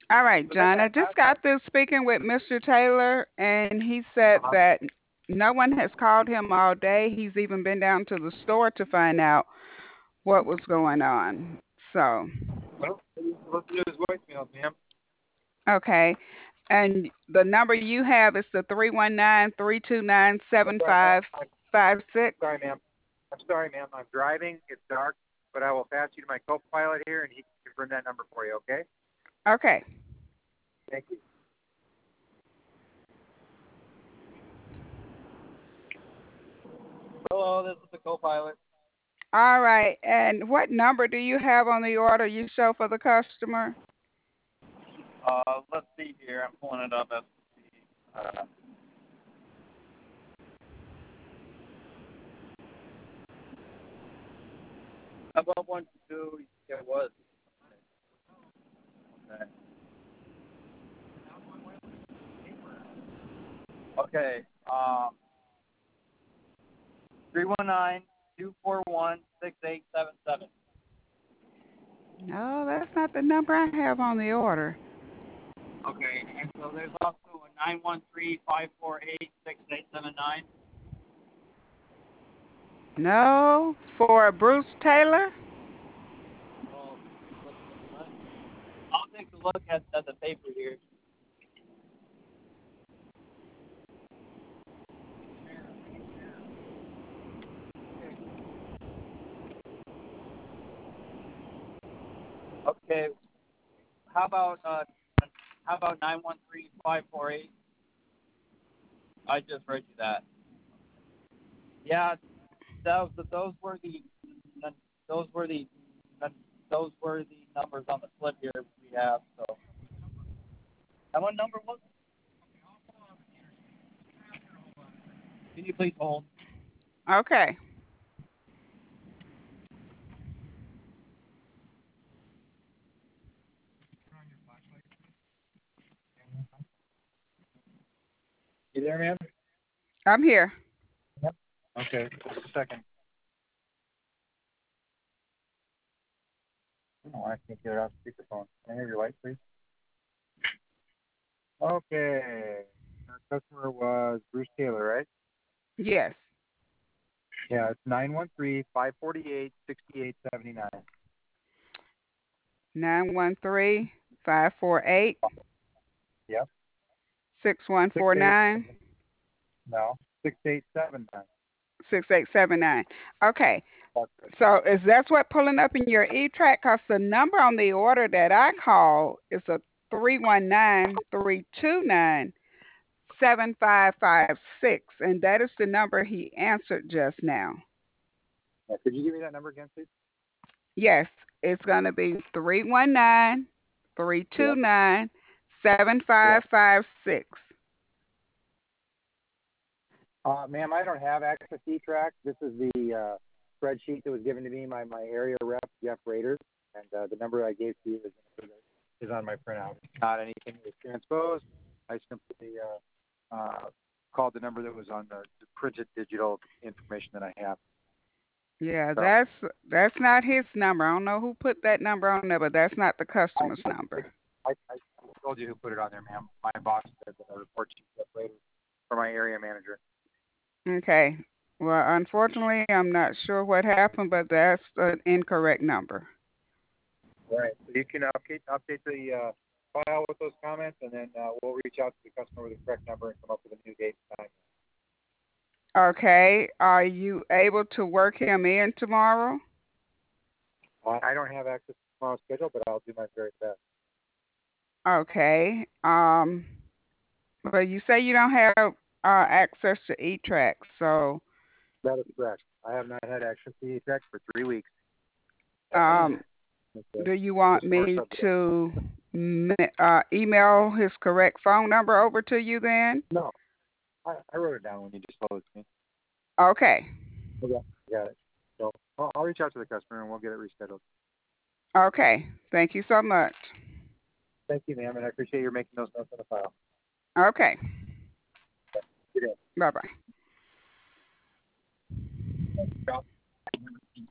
All right, So that John. guy I just last time. got through speaking with Mr. Taylor, and he said Uh-huh. that no one has called him all day. He's even been down to the store to find out what was going on. So, Well, listen to his voicemails, ma'am. okay. And the number you have is the 319-329-7556. I'm sorry. Sorry, ma'am. I'm sorry, ma'am. I'm driving. It's dark, but I will pass you to my co-pilot here, and he can confirm that number for you. Okay? Okay. Thank you. Hello, this is the co-pilot. All right. And what number do you have on the order you show for the customer? Let's see here. I'm pulling it up as we speak. Above 122, yeah, it was. Okay. 319-241-6877. No, that's not the number I have on the order. Okay, and so there's also a 913-548-6879. No, for Bruce Taylor? Well, I'll take a look at the paper here. Okay, how about 913-548? I just read you that. Yeah, those were the those were the those were the numbers on the slip here we have. So, and what number was it? Can you please hold? Okay. You there, ma'am? I'm here. Yep. Okay, just a second. Oh, I can't get it off speakerphone. Can I have your light, please? Okay. Our customer was Bruce Taylor, right? Yes. Yeah, it's 913-548-6879. 913-548-6149. Yep. 68, no, 6879. 6879. Okay. That's So is that what pulling up in your E-Track? Because the number on the order that I call is a 319-329-7556, and that is the number he answered just now. yeah. Could you give me that number again, please? Yes, it's going to be 319 three two Yep. nine seven five Yep. five six. Ma'am, I don't have access to E-Track. This is the spreadsheet that was given to me by my area rep, Jeff Rader, and the number I gave to you is on my printout. It's not anything that was transposed. I simply called the number that was on the printed digital information that I have. Yeah, So that's not his number. I don't know who put that number on there, but that's not the I, customer's I, number. I told you who put it on there, ma'am. My boss said that I report to Jeff Rader for my area manager. Okay. Well, unfortunately, I'm not sure what happened, but that's an incorrect number. All right. So you can update the file with those comments, and then we'll reach out to the customer with the correct number and come up with a new date and time. Okay. Are you able to work him in tomorrow? I don't have access to tomorrow's schedule, but I'll do my very best. Okay. But you say you don't have access to E-Track, so That is correct. I have not had access to the check for 3 weeks. um, Okay. do you want Just more me subject. to email his correct phone number over to you then? No, I wrote it down when you just told it to me. Okay. Okay. Got it. So I'll reach out to the customer and we'll get it rescheduled. Okay. Thank you so much. Thank you, ma'am, and I appreciate your making those notes on the file. Okay. Good day. Bye bye.